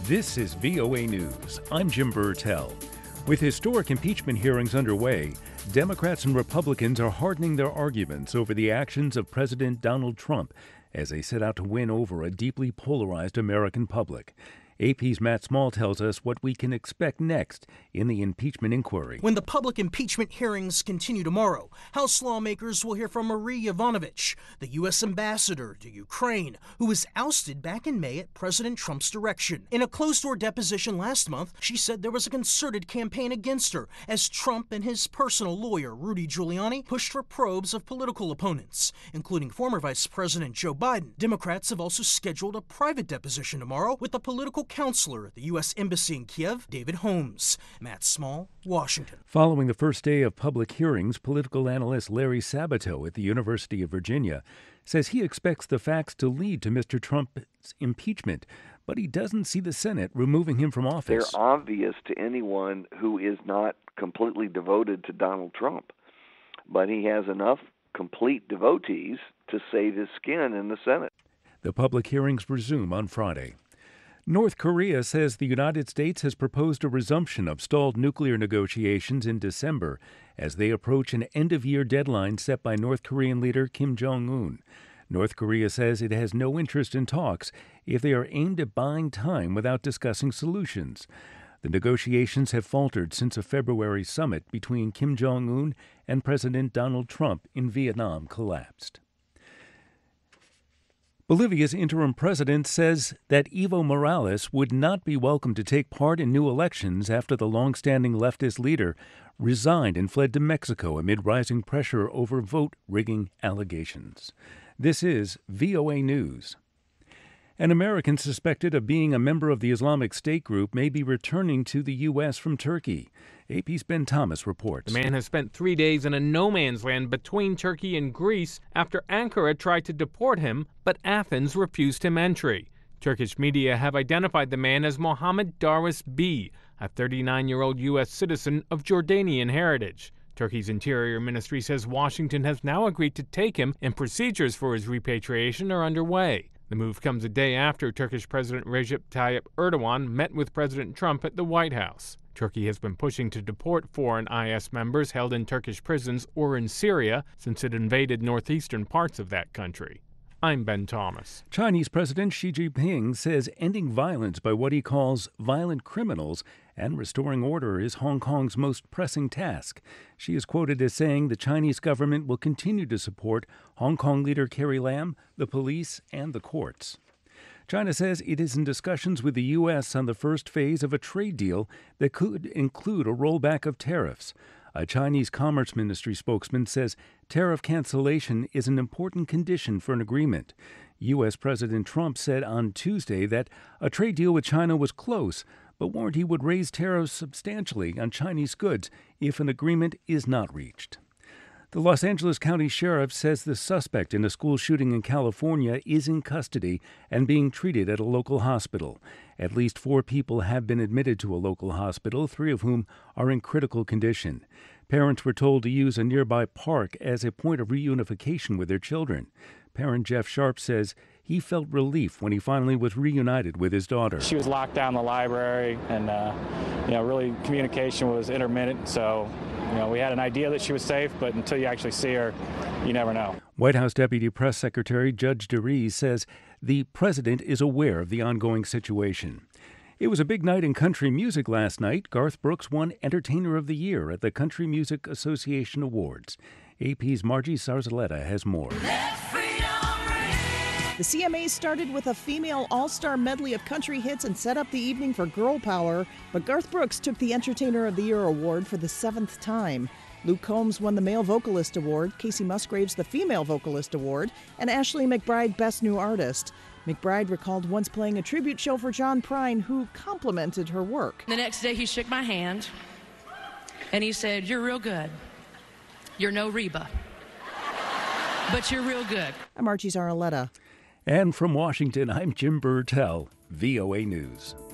This is VOA News. I'm Jim Burtell. With historic impeachment hearings underway, Democrats and Republicans are hardening their arguments over the actions of President Donald Trump as they set out to win over a deeply polarized American public. AP's Matt Small tells us what we can expect next in the impeachment inquiry. When the public impeachment hearings continue tomorrow, House lawmakers will hear from Marie Yovanovitch, the U.S. ambassador to Ukraine, who was ousted back in May at President Trump's direction. In a closed-door deposition last month, she said there was a concerted campaign against her as Trump and his personal lawyer, Rudy Giuliani, pushed for probes of political opponents, including former Vice President Joe Biden. Democrats have also scheduled a private deposition tomorrow with the political counselor at the U.S. Embassy in Kiev, David Holmes. Matt Small, Washington. Following the first day of public hearings, political analyst Larry Sabato at the University of Virginia says he expects the facts to lead to Mr. Trump's impeachment, but he doesn't see the Senate removing him from office. They're obvious to anyone who is not completely devoted to Donald Trump, but he has enough complete devotees to save his skin in the Senate. The public hearings resume on Friday. North Korea says the United States has proposed a resumption of stalled nuclear negotiations in December as they approach an end-of-year deadline set by North Korean leader Kim Jong-un. North Korea says it has no interest in talks if they are aimed at buying time without discussing solutions. The negotiations have faltered since a February summit between Kim Jong-un and President Donald Trump in Vietnam collapsed. Bolivia's interim president says that Evo Morales would not be welcome to take part in new elections after the long-standing leftist leader resigned and fled to Mexico amid rising pressure over vote-rigging allegations. This is VOA News. An American suspected of being a member of the Islamic State group may be returning to the U.S. from Turkey. AP's Ben Thomas reports. The man has spent 3 days in a no-man's land between Turkey and Greece after Ankara tried to deport him, but Athens refused him entry. Turkish media have identified the man as Mohammed Darwish B., a 39-year-old U.S. citizen of Jordanian heritage. Turkey's Interior Ministry says Washington has now agreed to take him, and procedures for his repatriation are underway. The move comes a day after Turkish President Recep Tayyip Erdogan met with President Trump at the White House. Turkey has been pushing to deport foreign IS members held in Turkish prisons or in Syria since it invaded northeastern parts of that country. I'm Ben Thomas. Chinese President Xi Jinping says ending violence by what he calls violent criminals and restoring order is Hong Kong's most pressing task. She is quoted as saying the Chinese government will continue to support Hong Kong leader Carrie Lam, the police, and the courts. China says it is in discussions with the U.S. on the first phase of a trade deal that could include a rollback of tariffs. A Chinese Commerce Ministry spokesman says tariff cancellation is an important condition for an agreement. U.S. President Trump said on Tuesday that a trade deal with China was close, but warned he would raise tariffs substantially on Chinese goods if an agreement is not reached. The Los Angeles County Sheriff says the suspect in a school shooting in California is in custody and being treated at a local hospital. At least 4 people have been admitted to a local hospital, 3 of whom are in critical condition. Parents were told to use a nearby park as a point of reunification with their children. Parent Jeff Sharp says he felt relief when he finally was reunited with his daughter. She was locked down in the library, and really communication was intermittent. So, we had an idea that she was safe, but until you actually see her, you never know. White House Deputy Press Secretary Judge DeRees says the president is aware of the ongoing situation. It was a big night in country music last night. Garth Brooks won Entertainer of the Year at the Country Music Association Awards. AP's Margie Sarzaletta has more. The CMAs started with a female all-star medley of country hits and set up the evening for girl power, but Garth Brooks took the Entertainer of the Year award for the 7th time. Luke Combs won the Male Vocalist Award, Casey Musgraves the Female Vocalist Award, and Ashley McBryde Best New Artist. McBryde recalled once playing a tribute show for John Prine, who complimented her work. The next day he shook my hand, and he said, "You're real good. You're no Reba, but you're real good." I'm Margie Zaraletta. And from Washington, I'm Jim Burtell, VOA News.